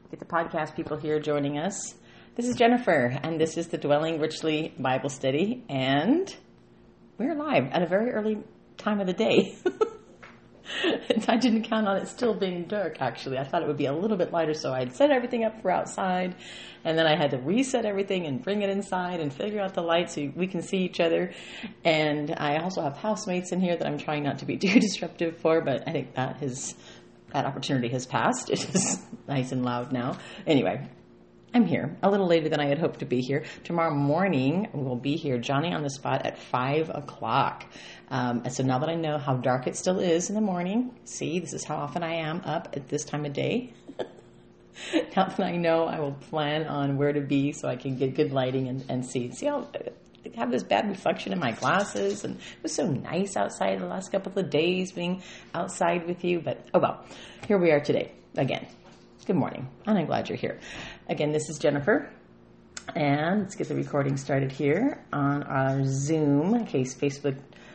Get the podcast people here joining us. This is Jennifer, and this is the Dwelling Richly Bible Study, and we're live at a very early time of the day. I didn't count on it still being dark, actually. I thought it would be a little bit lighter, so I'd set everything up for outside, and then I had to reset everything and bring it inside and figure out the light so we can see each other. And I also have housemates in here that I'm trying not to be too disruptive for, but I think that opportunity has passed. It is nice and loud now. Anyway, I'm here a little later than I had hoped to be here. Tomorrow morning, we'll be here, Johnny on the spot, at 5 o'clock. And so now that I know how dark it still is in the morning, see, this is how often I am up at this time of day. Now that I know, I will plan on where to be so I can get good lighting and see. See how I have this bad reflection in my glasses, and it was so nice outside the last couple of days being outside with you. But, oh well, here we are today again. Good morning, and I'm glad you're here. Again, this is Jennifer, and let's get the recording started here on our Zoom in case Facebook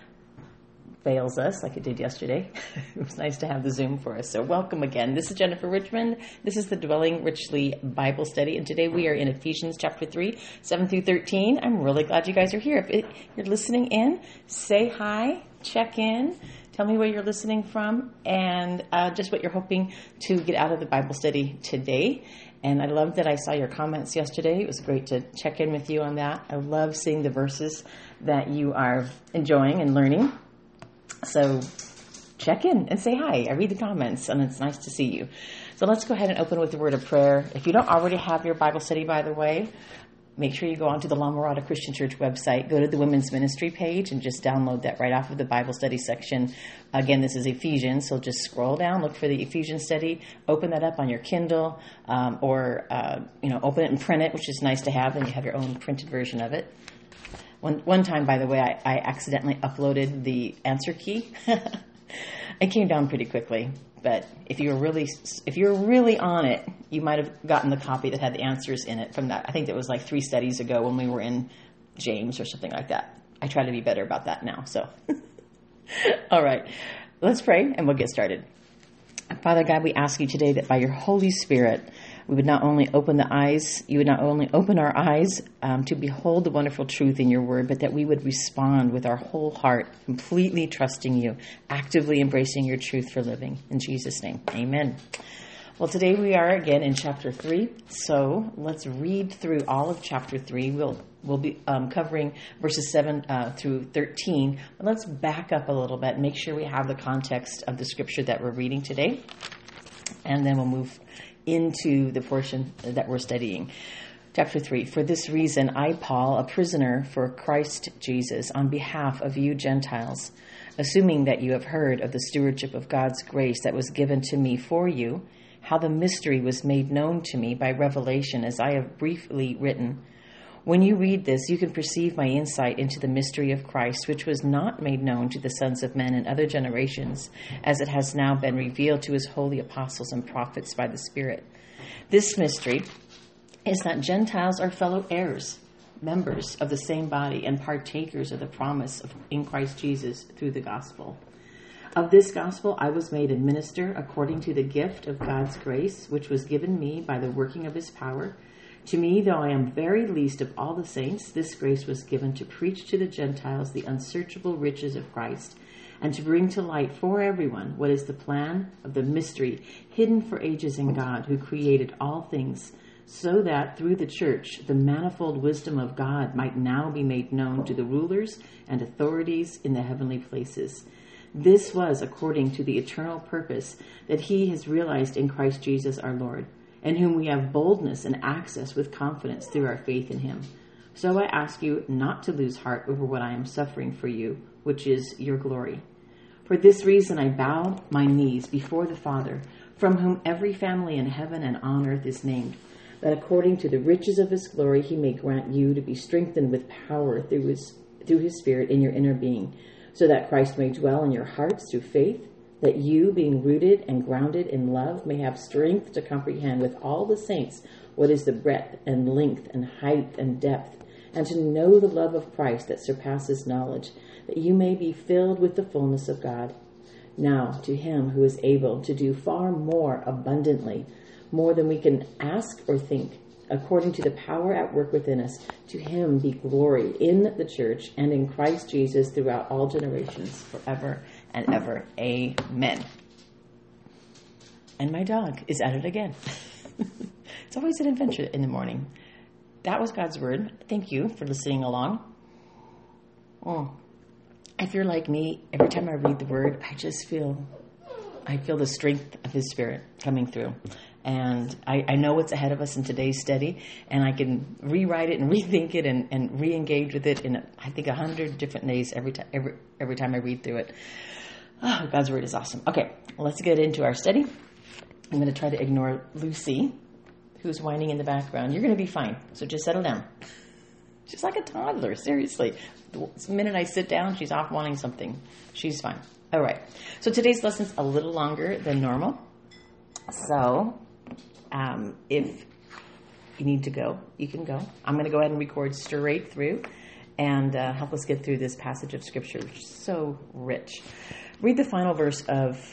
fails us like it did yesterday. It was nice to have the Zoom for us. So welcome again. This is Jennifer Richmond. This is the Dwelling Richly Bible Study, and today we are in Ephesians chapter 3, 7 through 13. I'm really glad you guys are here. If you're listening in, say hi, check in. Tell me where you're listening from and just what you're hoping to get out of the Bible study today. And I love that I saw your comments yesterday. It was great to check in with you on that. I love seeing the verses that you are enjoying and learning. So check in and say hi. I read the comments, and it's nice to see you. So let's go ahead and open with the word of prayer. If you don't already have your Bible study, by the way, make sure you go onto the La Mirada Christian Church website, go to the Women's Ministry page, and just download that right off of the Bible study section. Again, this is Ephesians, so just scroll down, look for the Ephesians study, open that up on your Kindle, or open it and print it, which is nice to have, and you have your own printed version of it. One time, by the way, I accidentally uploaded the answer key. It came down pretty quickly. But if you're really on it, you might have gotten the copy that had the answers in it from that. I think that was like 3 studies ago when we were in James or something like that. I try to be better about that now. So, all right, let's pray and we'll get started. Father God, we ask you today that by your Holy Spirit, we would not only open our eyes to behold the wonderful truth in your word, but that we would respond with our whole heart, completely trusting you, actively embracing your truth for living. In Jesus' name, amen. Well, today we are again in chapter 3, so let's read through all of chapter 3. We'll be covering verses 7 through 13, but let's back up a little bit and make sure we have the context of the scripture that we're reading today, and then we'll move into the portion that we're studying. Chapter 3, for this reason, I, Paul, a prisoner for Christ Jesus, on behalf of you Gentiles, assuming that you have heard of the stewardship of God's grace that was given to me for you, how the mystery was made known to me by revelation, as I have briefly written. When you read this, you can perceive my insight into the mystery of Christ, which was not made known to the sons of men in other generations, as it has now been revealed to his holy apostles and prophets by the Spirit. This mystery is that Gentiles are fellow heirs, members of the same body, and partakers of the promise in Christ Jesus through the gospel. Of this gospel I was made a minister according to the gift of God's grace, which was given me by the working of his power. To me, though I am very least of all the saints, this grace was given to preach to the Gentiles the unsearchable riches of Christ, and to bring to light for everyone what is the plan of the mystery hidden for ages in God, who created all things, so that through the church the manifold wisdom of God might now be made known to the rulers and authorities in the heavenly places. This was according to the eternal purpose that he has realized in Christ Jesus our Lord, in whom we have boldness and access with confidence through our faith in him. So I ask you not to lose heart over what I am suffering for you, which is your glory. For this reason I bow my knees before the Father, from whom every family in heaven and on earth is named, that according to the riches of his glory he may grant you to be strengthened with power through his Spirit in your inner being, so that Christ may dwell in your hearts through faith, that you, being rooted and grounded in love, may have strength to comprehend with all the saints what is the breadth and length and height and depth, and to know the love of Christ that surpasses knowledge, that you may be filled with the fullness of God. Now to him who is able to do far more abundantly, more than we can ask or think, according to the power at work within us. To him be glory in the church and in Christ Jesus throughout all generations, forever and ever. Amen. And my dog is at it again. It's always an adventure in the morning. That was God's word. Thank you for listening along. If you're like me, every time I read the word, I feel the strength of his spirit coming through. And I know what's ahead of us in today's study, and I can rewrite it and rethink it and re-engage with it in, I think, 100 different ways every time I read through it. Oh, God's word is awesome. Okay, let's get into our study. I'm going to try to ignore Lucy, who's whining in the background. You're going to be fine, so just settle down. She's like a toddler, seriously. The minute I sit down, she's off wanting something. She's fine. All right, so today's lesson's a little longer than normal. So if you need to go, you can go. I'm going to go ahead and record straight through and help us get through this passage of Scripture, which is so rich. Read the final verse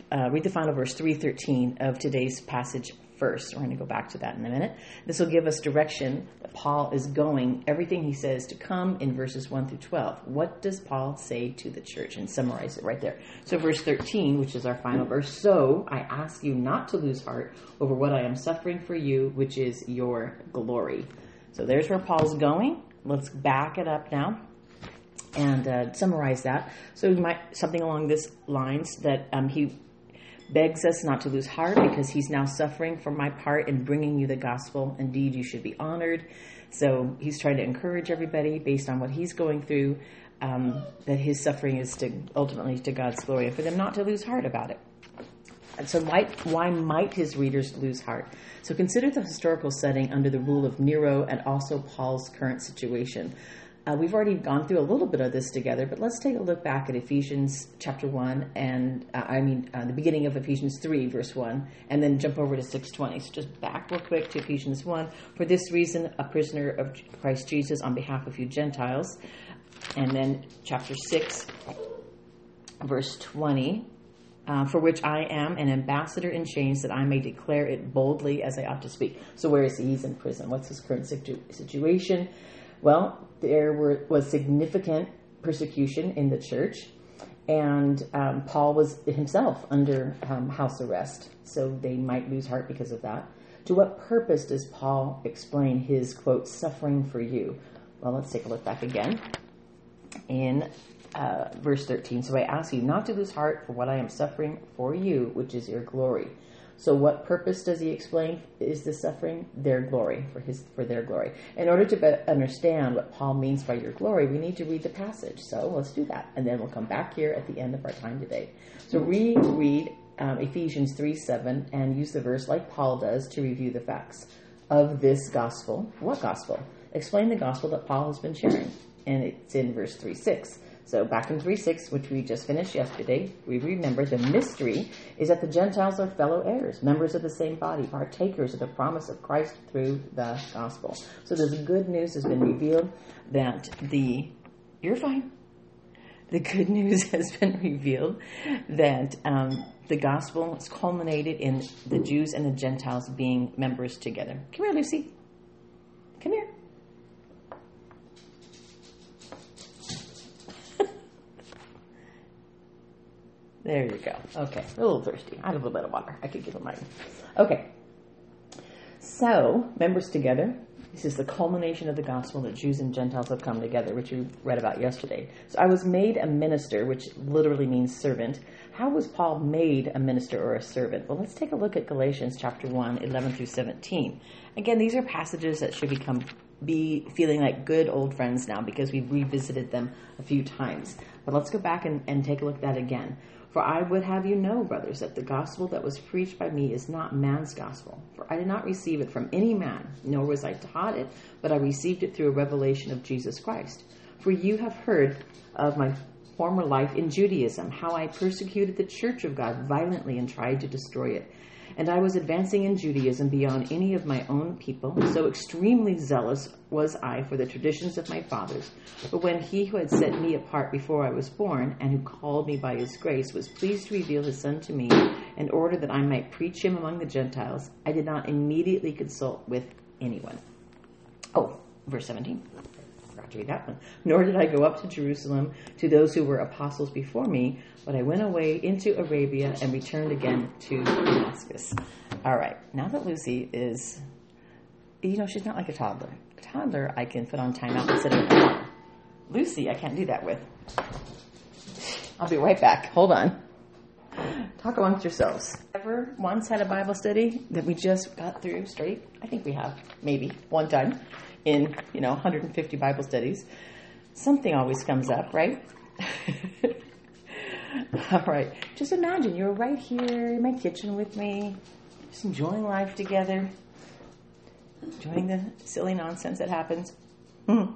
3:13 of today's passage first. We're going to go back to that in a minute. This will give us direction that Paul is going, everything he says to come in verses 1 through 12. What does Paul say to the church? And summarize it right there. So verse 13, which is our final verse. So I ask you not to lose heart over what I am suffering for you, which is your glory. So there's where Paul's going. Let's back it up now and summarize that. So something along these lines that he begs us not to lose heart because he's now suffering for my part in bringing you the gospel. Indeed, you should be honored. So he's trying to encourage everybody based on what he's going through, that his suffering is ultimately to God's glory, and for them not to lose heart about it. And so why might his readers lose heart? So consider the historical setting under the rule of Nero and also Paul's current situation. We've already gone through a little bit of this together, but let's take a look back at Ephesians chapter 1 and, the beginning of Ephesians 3, verse 1, and then jump over to 6:20. So just back real quick to Ephesians 1. For this reason, a prisoner of Christ Jesus on behalf of you Gentiles. And then chapter 6, verse 20. For which I am an ambassador in chains, that I may declare it boldly as I ought to speak. So where is he? He's in prison. What's his current situation? Well, there was significant persecution in the church, and Paul was himself under house arrest, so they might lose heart because of that. To what purpose does Paul explain his, quote, suffering for you? Well, let's take a look back again in verse 13. So I ask you not to lose heart for what I am suffering for you, which is your glory. So what purpose does he explain is the suffering? Their glory, for their glory. In order to understand what Paul means by your glory, we need to read the passage. So let's do that. And then we'll come back here at the end of our time today. So reread Ephesians 3:7 and use the verse like Paul does to review the facts of this gospel. What gospel? Explain the gospel that Paul has been sharing. And it's in verse 3:6. So back in 3:6, which we just finished yesterday, we remember the mystery is that the Gentiles are fellow heirs, members of the same body, partakers of the promise of Christ through the gospel. So this good news has been revealed that you're fine. The good news has been revealed that the gospel is culminated in the Jews and the Gentiles being members together. Come here, Lucy. Come here. There you go. Okay, a little thirsty. I have a little bit of water. I could give it mine. Okay. So, members together. This is the culmination of the gospel that Jews and Gentiles have come together, which we read about yesterday. So I was made a minister, which literally means servant. How was Paul made a minister or a servant? Well, let's take a look at Galatians chapter 1, 11 through 17. Again, these are passages that should be feeling like good old friends now because we've revisited them a few times. But let's go back and take a look at that again. For I would have you know, brothers, that the gospel that was preached by me is not man's gospel. For I did not receive it from any man, nor was I taught it, but I received it through a revelation of Jesus Christ. For you have heard of my former life in Judaism, how I persecuted the church of God violently and tried to destroy it. And I was advancing in Judaism beyond any of my own people, so extremely zealous was I for the traditions of my fathers. But when he who had set me apart before I was born, and who called me by his grace, was pleased to reveal his Son to me, in order that I might preach him among the Gentiles, I did not immediately consult with anyone. Oh, verse 17. Forgot to read that one. Nor did I go up to Jerusalem to those who were apostles before me, but I went away into Arabia and returned again to Damascus. All right. Now that Lucy is, she's not like a toddler. A toddler I can put on timeout and sit her. Lucy, I can't do that with. I'll be right back. Hold on. Talk amongst yourselves. Ever once had a Bible study that we just got through straight? I think we have, maybe, one time in, 150 Bible studies. Something always comes up, right? All right. Just imagine you're right here in my kitchen with me, just enjoying life together, enjoying the silly nonsense that happens. It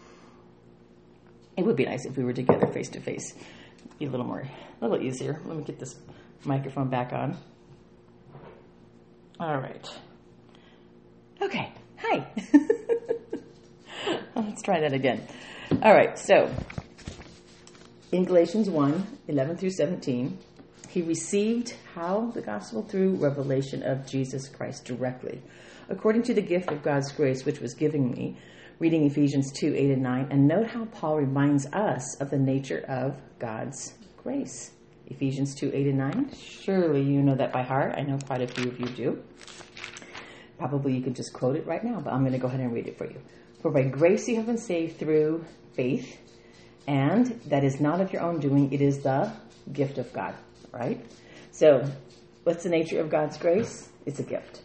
would be nice if we were together face to face. Be a little easier. Let me get this microphone back on. All right. Okay. Hi. Let's try that again. All right. So, in Galatians 1:11 through 17, he received how the gospel through revelation of Jesus Christ directly, according to the gift of God's grace which was given me. Reading Ephesians 2:8 and 9, and note how Paul reminds us of the nature of God's grace. Ephesians 2:8 and 9. Surely you know that by heart. I know quite a few of you do. Probably you could just quote it right now, but I'm going to go ahead and read it for you. For by grace you have been saved through faith, and that is not of your own doing. It is the gift of God, right? So what's the nature of God's grace? It's a gift.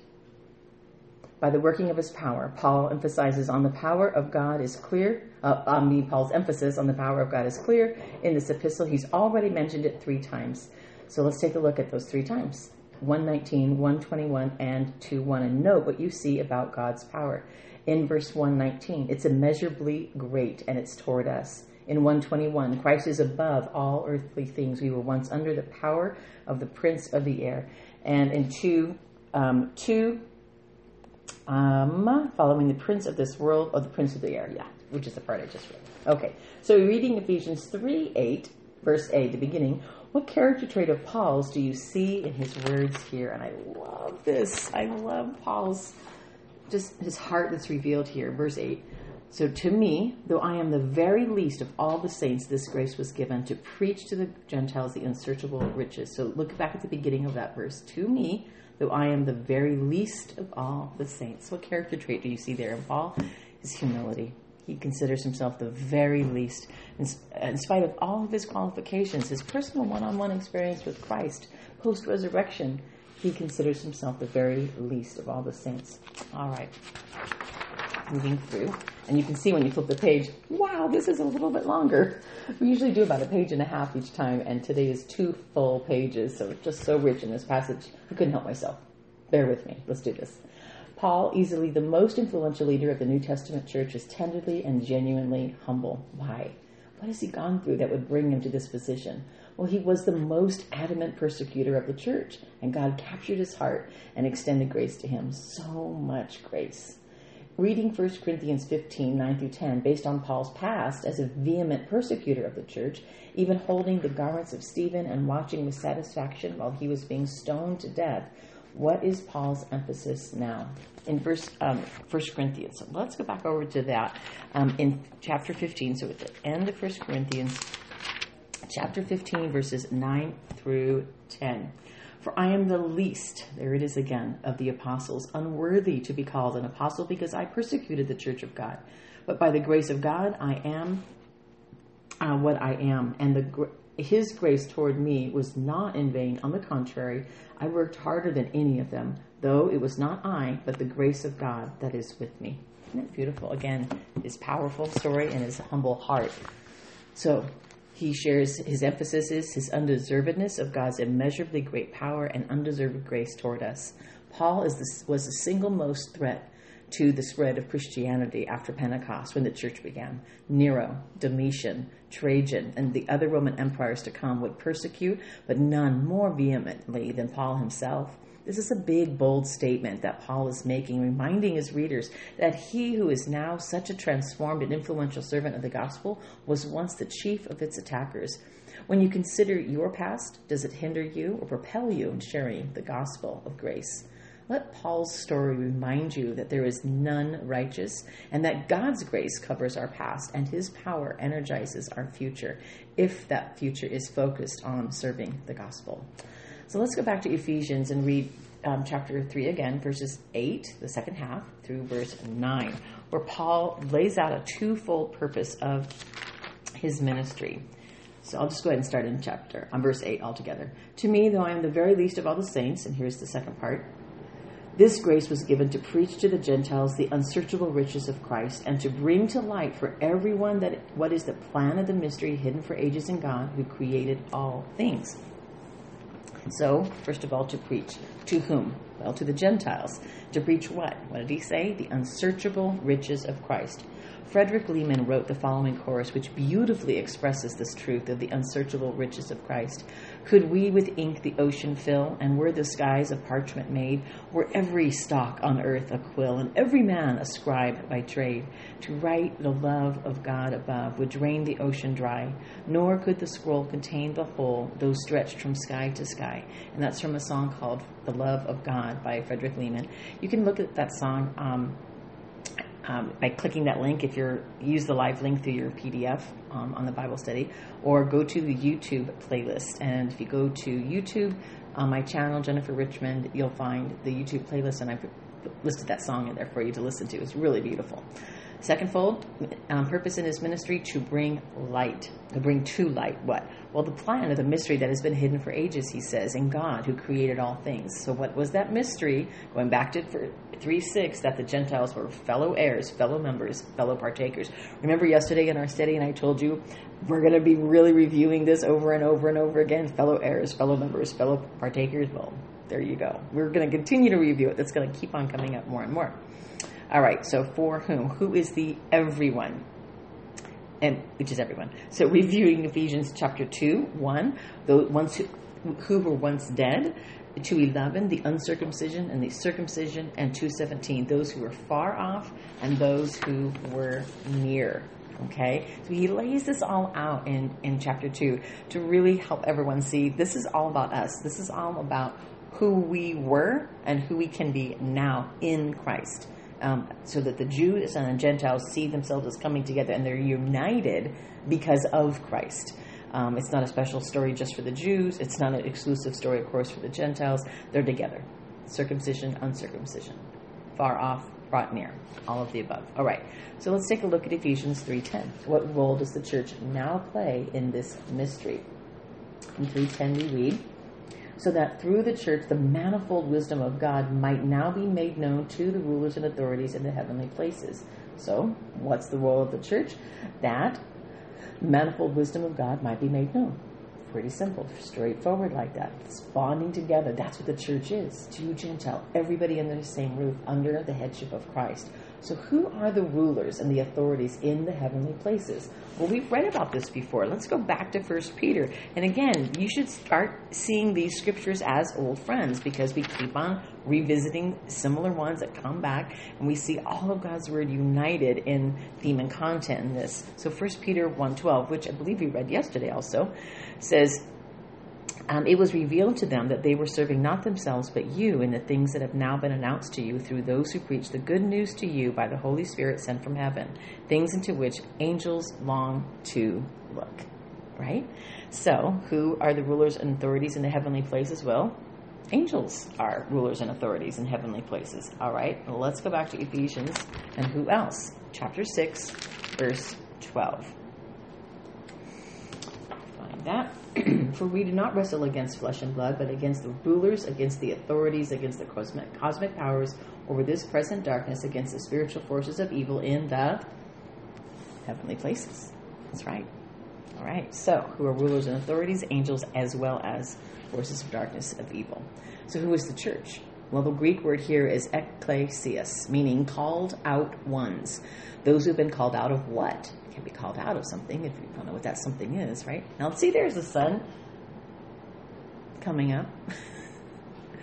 By the working of his power. Paul emphasizes on the power of God is clear. Paul's emphasis on the power of God is clear in this epistle. He's already mentioned it 3 times. So let's take a look at those 3 times. 1:19, 1:21, and 2:1. And note what you see about God's power. In verse 1:19, it's immeasurably great, and it's toward us. In 1:21, Christ is above all earthly things. We were once under the power of the prince of the air. And in 2:2, following the prince of this world, or the prince of the air, which is the part I just read. Okay, so reading Ephesians 3:8, verse A, the beginning, what character trait of Paul's do you see in his words here? And I love this. I love Paul's, just his heart that's revealed here. Verse 8, so to me, though I am the very least of all the saints, this grace was given to preach to the Gentiles the unsearchable riches. So look back at the beginning of that verse. To me, though I am the very least of all the saints. What character trait do you see there in Paul? His humility. He considers himself the very least. In spite of all of his qualifications, his personal one-on-one experience with Christ, post-resurrection, he considers himself the very least of all the saints. All right. Moving through. And you can see when you flip the page, wow, this is a little bit longer. We usually do about 1.5 pages each time, and today is 2 full pages, so it's just so rich in this passage. I couldn't help myself. Bear with me. Let's do this. Paul, easily the most influential leader of the New Testament church, is tenderly and genuinely humble. Why? What has he gone through that would bring him to this position? Well, he was the most adamant persecutor of the church, and God captured his heart and extended grace to him. So much grace. Reading 1 Corinthians 15, 9 through 10, based on Paul's past as a vehement persecutor of the church, even holding the garments of Stephen and watching with satisfaction while he was being stoned to death. What is Paul's emphasis now? In 1 Corinthians. So let's go back over to that in chapter 15. So at the end of 1 Corinthians, chapter 15, verses 9 through 10. For I am the least, there it is again, of the apostles, unworthy to be called an apostle because I persecuted the church of God. But by the grace of God, I am what I am. And his grace toward me was not in vain. On the contrary, I worked harder than any of them, though it was not I, but the grace of God that is with me. Isn't that beautiful? Again, his powerful story and his humble heart. So he shares his emphasis is his undeservedness of God's immeasurably great power and undeserved grace toward us. Paul was the single most threat to the spread of Christianity after Pentecost when the church began. Nero, Domitian, Trajan, and the other Roman empires to come would persecute, but none more vehemently than Paul himself. This is a big, bold statement that Paul is making, reminding his readers that he who is now such a transformed and influential servant of the gospel was once the chief of its attackers. When you consider your past, does it hinder you or propel you in sharing the gospel of grace? Let Paul's story remind you that there is none righteous and that God's grace covers our past and his power energizes our future if that future is focused on serving the gospel. So let's go back to Ephesians and read chapter 3 again, verses 8, the second half, through verse 9, where Paul lays out a twofold purpose of his ministry. So I'll just go ahead and start on verse 8 altogether. To me, though I am the very least of all the saints, and here's the second part, this grace was given to preach to the Gentiles the unsearchable riches of Christ and to bring to light for everyone that what is the plan of the mystery hidden for ages in God who created all things. So, first of all, to preach. To whom? Well, to the Gentiles. To preach what? What did he say? The unsearchable riches of Christ. Frederick Lehman wrote the following chorus, which beautifully expresses this truth of the unsearchable riches of Christ. Could we with ink the ocean fill, and were the skies of parchment made, were every stalk on earth a quill, and every man a scribe by trade, to write the love of God above would drain the ocean dry, nor could the scroll contain the whole, though stretched from sky to sky. And that's from a song called The Love of God by Frederick Lehman. You can look at that song by clicking that link if you use the live link through your PDF on the Bible study, or go to the YouTube playlist. And if you go to YouTube, on my channel, Jennifer Richmond, you'll find the YouTube playlist, and I've listed that song in there for you to listen to. It's really beautiful. Secondfold, purpose in his ministry, to bring light. To bring to light what? Well, the plan of the mystery that has been hidden for ages, he says, in God who created all things. So what was that mystery? Going back to 3:6, that the Gentiles were fellow heirs, fellow members, fellow partakers. Remember yesterday in our study, and I told you, we're going to be really reviewing this over and over and over again. Fellow heirs, fellow members, fellow partakers. Well, there you go. We're going to continue to review it. That's going to keep on coming up more and more. All right, so for whom? Who is the everyone? And which is everyone. So reviewing Ephesians chapter 2, 1, those ones who were once dead, 2:11, the uncircumcision and the circumcision, and 2:17, those who were far off and those who were near. Okay, so he lays this all out in chapter 2 to really help everyone see this is all about us. This is all about who we were and who we can be now in Christ. So that the Jews and the Gentiles see themselves as coming together and they're united because of Christ. It's not a special story just for the Jews. It's not an exclusive story, of course, for the Gentiles. They're together. Circumcision, uncircumcision. Far off, brought near. All of the above. All right. So let's take a look at Ephesians 3:10. What role does the church now play in this mystery? In 3:10 we read, so that through the church the manifold wisdom of God might now be made known to the rulers and authorities in the heavenly places. So, what's the role of the church? That manifold wisdom of God might be made known. Pretty simple, straightforward like that. It's bonding together. That's what the church is. Jew, Gentile, everybody under the same roof, under the headship of Christ. So who are the rulers and the authorities in the heavenly places? Well, we've read about this before. Let's go back to 1 Peter. And again, you should start seeing these scriptures as old friends because we keep on revisiting similar ones that come back, and we see all of God's word united in theme and content in this. So 1 Peter 1:12, which I believe we read yesterday also, says, it was revealed to them that they were serving not themselves but you in the things that have now been announced to you through those who preach the good news to you by the Holy Spirit sent from heaven, things into which angels long to look. Right? So, who are the rulers and authorities in the heavenly places? Well, angels are rulers and authorities in heavenly places. All right, well, let's go back to Ephesians. And who else? Chapter 6, verse 12. Find that. For we do not wrestle against flesh and blood, but against the rulers, against the authorities, against the cosmic powers over this present darkness, against the spiritual forces of evil in the heavenly places. That's right. All right. So, who are rulers and authorities? Angels as well as forces of darkness of evil. So, who is the church? Well, the Greek word here is ekklesias, meaning called out ones. Those who have been called out of what? Can be called out of something if you don't know what that something is, right? Now, let's see, there's the sun coming up.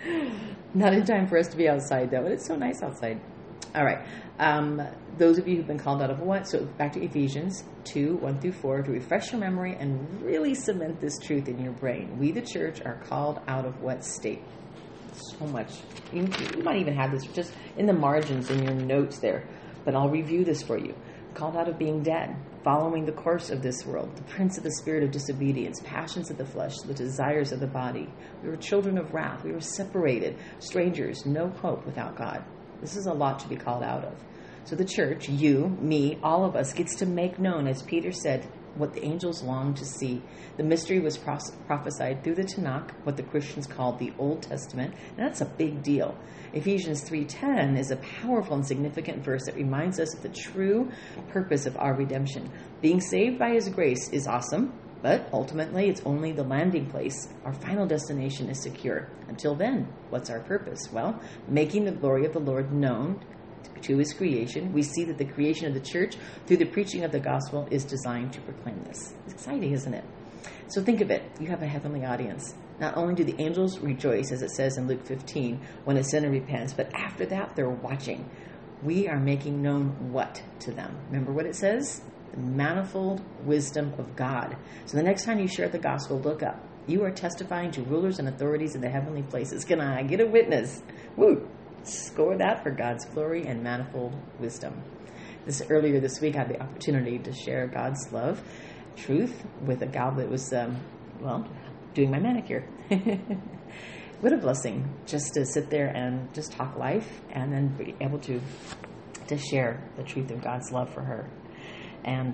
Not in time for us to be outside, though, but it's so nice outside. All right. Those of you who've been called out of what? So back to Ephesians 2, 1 through 4, to refresh your memory and really cement this truth in your brain. We, the church, are called out of what state? So much. You might even have this just in the margins in your notes there, but I'll review this for you. Called out of being dead, following the course of this world, the prince of the spirit of disobedience, passions of the flesh, the desires of the body. We were children of wrath. We were separated, strangers, no hope without God. This is a lot to be called out of. So the church, you, me, all of us, gets to make known, as Peter said, what the angels long to see. The mystery was prophesied through the Tanakh, what the Christians called the Old Testament, and that's a big deal. Ephesians 3:10 is a powerful and significant verse that reminds us of the true purpose of our redemption. Being saved by His grace is awesome, but ultimately it's only the landing place. Our final destination is secure. Until then, what's our purpose? Well, making the glory of the Lord known to His creation. We see that the creation of the church through the preaching of the gospel is designed to proclaim this. It's exciting, isn't it? So think of it. You have a heavenly audience. Not only do the angels rejoice, as it says in Luke 15, when a sinner repents, but after that, they're watching. We are making known what to them? Remember what it says? The manifold wisdom of God. So the next time you share the gospel, look up. You are testifying to rulers and authorities in the heavenly places. Can I get a witness? Woo! Score that for God's glory and manifold wisdom. Earlier this week, I had the opportunity to share God's love, truth, with a gal that was, doing my manicure. What a blessing just to sit there and just talk life and then be able to share the truth of God's love for her. And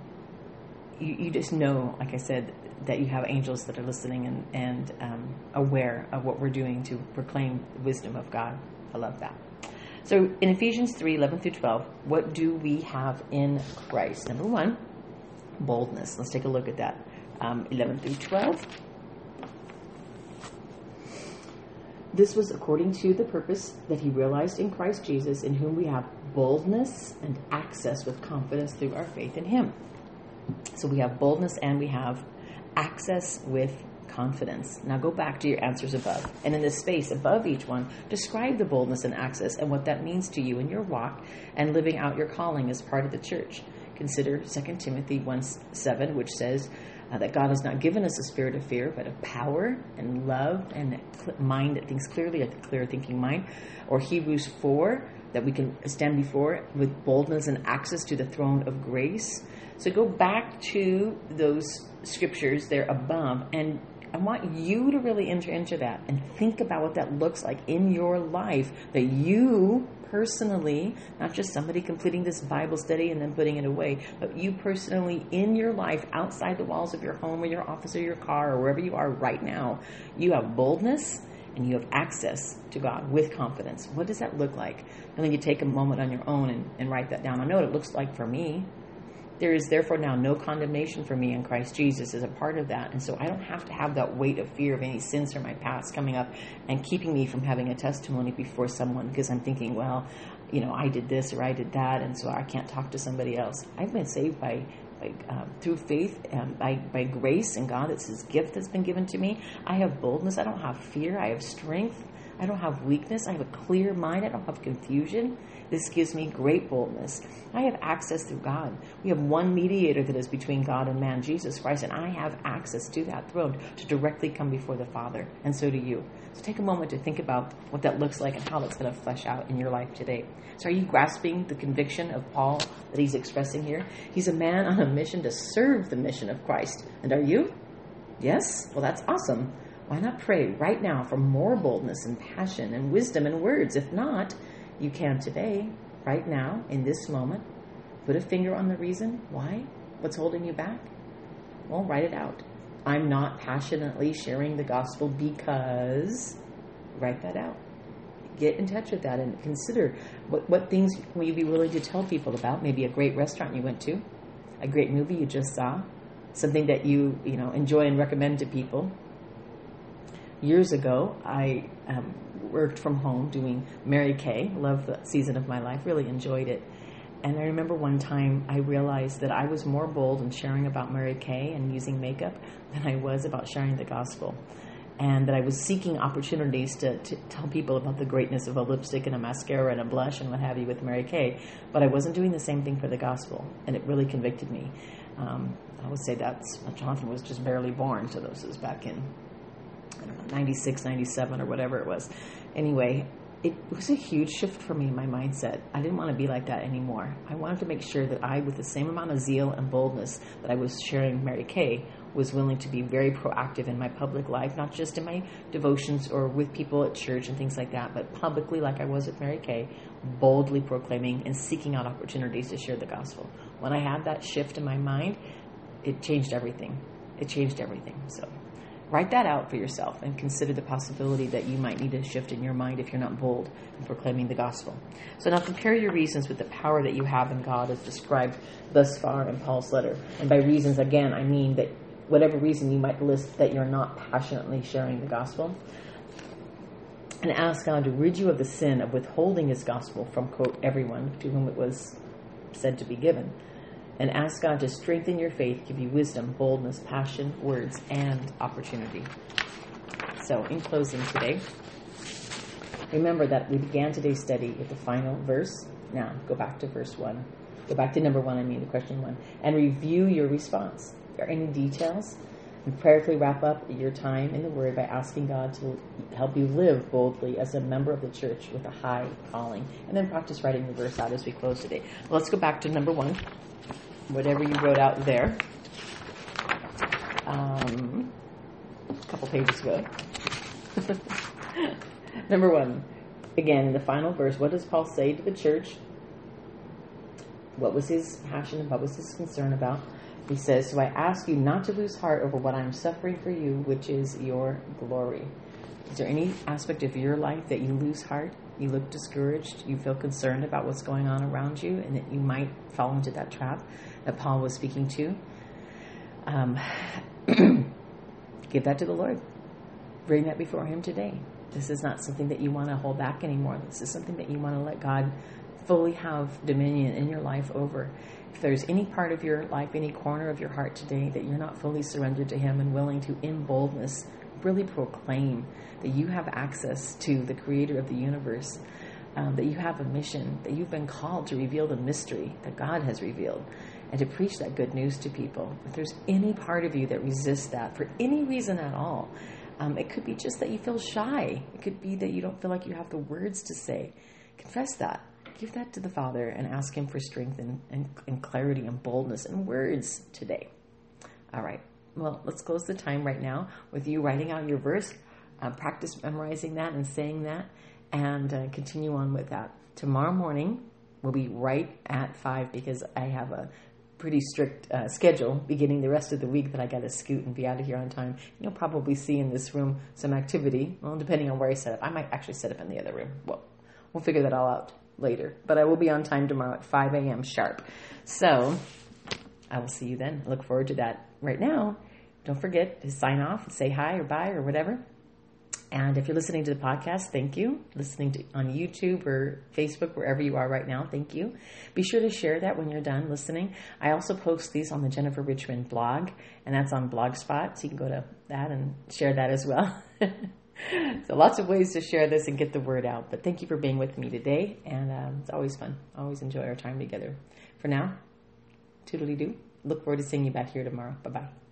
you just know, like I said, that you have angels that are listening and aware of what we're doing to proclaim the wisdom of God. I love that. So in Ephesians 3, 11 through 12, what do we have in Christ? Number one, boldness. Let's take a look at that. 11 through 12. This was according to the purpose that He realized in Christ Jesus, in whom we have boldness and access with confidence through our faith in Him. So we have boldness and we have access with confidence. Now go back to your answers above. And in this space above each one, describe the boldness and access and what that means to you in your walk and living out your calling as part of the church. Consider 2 Timothy 1:7, which says that God has not given us a spirit of fear, but of power and love and a mind that thinks clearly, a clear thinking mind. Or Hebrews 4, that we can stand before with boldness and access to the throne of grace. So go back to those scriptures there above, and I want you to really enter into that and think about what that looks like in your life, that you personally, not just somebody completing this Bible study and then putting it away, but you personally in your life, outside the walls of your home or your office or your car or wherever you are right now, you have boldness and you have access to God with confidence. What does that look like? And then you take a moment on your own and write that down. I know what it looks like for me. There is therefore now no condemnation for me in Christ Jesus as a part of that. And so I don't have to have that weight of fear of any sins from my past coming up and keeping me from having a testimony before someone because I'm thinking, well, I did this or I did that, and so I can't talk to somebody else. I've been saved through faith and by grace and God. It's His gift that's been given to me. I have boldness. I don't have fear. I have strength. I don't have weakness. I have a clear mind. I don't have confusion. This gives me great boldness. I have access through God. We have one mediator that is between God and man, Jesus Christ, and I have access to that throne to directly come before the Father, and so do you. So take a moment to think about what that looks like and how that's going to flesh out in your life today. So are you grasping the conviction of Paul that he's expressing here? He's a man on a mission to serve the mission of Christ. And are you? Yes? Well, that's awesome. Why not pray right now for more boldness and passion and wisdom and words? If not, you can today, right now, in this moment, put a finger on the reason. Why? What's holding you back? Well, write it out. I'm not passionately sharing the gospel because... Write that out. Get in touch with that and consider what things will you be willing to tell people about. Maybe a great restaurant you went to, a great movie you just saw, something that you enjoy and recommend to people. Years ago, I worked from home doing Mary Kay. Loved that season of my life. Really enjoyed it. And I remember one time I realized that I was more bold in sharing about Mary Kay and using makeup than I was about sharing the gospel. and that I was seeking opportunities to tell people about the greatness of a lipstick and a mascara and a blush and what have you with Mary Kay, but I wasn't doing the same thing for the gospel, and it really convicted me. I would say that Jonathan was just barely born, so this was back in, I don't know, 96, 97 or whatever it was. Anyway, it was a huge shift for me in my mindset. I didn't want to be like that anymore. I wanted to make sure that I, with the same amount of zeal and boldness that I was sharing Mary Kay, was willing to be very proactive in my public life, not just in my devotions or with people at church and things like that, but publicly, like I was with Mary Kay, boldly proclaiming and seeking out opportunities to share the gospel. When I had that shift in my mind, it changed everything. It changed everything. So write that out for yourself and consider the possibility that you might need a shift in your mind if you're not bold in proclaiming the gospel. So now compare your reasons with the power that you have in God as described thus far in Paul's letter. And by reasons, again, I mean that whatever reason you might list that you're not passionately sharing the gospel. And ask God to rid you of the sin of withholding his gospel from, quote, everyone to whom it was said to be given. And ask God to strengthen your faith, give you wisdom, boldness, passion, words, and opportunity. So, in closing today, remember that we began today's study with the final verse. Now, go back to verse 1. Go back to number 1, the question 1. And review your response. If there are any details, and prayerfully wrap up your time in the Word by asking God to help you live boldly as a member of the church with a high calling. And then practice writing the verse out as we close today. Well, let's go back to number 1. Whatever you wrote out there, a couple pages ago. Number 1, again, in the final verse, what does Paul say to the church? What was his passion and what was his concern about? He says, so I ask you not to lose heart over what I'm suffering for you, which is your glory. Is there any aspect of your life that you lose heart? You look discouraged, you feel concerned about what's going on around you, and that you might fall into that trap that Paul was speaking to? Give that to the Lord. Bring that before him today. This is not something that you want to hold back anymore. This is something that you want to let God fully have dominion in your life over. If there's any part of your life, any corner of your heart today that you're not fully surrendered to him and willing to, in boldness, really proclaim that you have access to the creator of the universe, that you have a mission, that you've been called to reveal the mystery that God has revealed, and to preach that good news to people. If there's any part of you that resists that for any reason at all, it could be just that you feel shy. It could be that you don't feel like you have the words to say. Confess that. Give that to the Father and ask him for strength and clarity and boldness and words today. All right. Well, let's close the time right now with you writing out your verse. Practice memorizing that and saying that, and continue on with that. Tomorrow morning, we'll be right at 5 because I have a pretty strict schedule beginning the rest of the week that I got to scoot and be out of here on time. You'll probably see in this room some activity, well, depending on where I set up. I might actually set up in the other room. Well, we'll figure that all out later. But I will be on time tomorrow at 5 a.m. sharp. So I will see you then. I look forward to that. Right now, don't forget to sign off and say hi or bye or whatever. And if you're listening to the podcast, thank you. Listening to on YouTube or Facebook, wherever you are right now, thank you. Be sure to share that when you're done listening. I also post these on the Jennifer Richmond blog, and that's on Blogspot, so you can go to that and share that as well. So lots of ways to share this and get the word out. But thank you for being with me today, and it's always fun. Always enjoy our time together. For now, toodly-doo. Look forward to seeing you back here tomorrow. Bye-bye.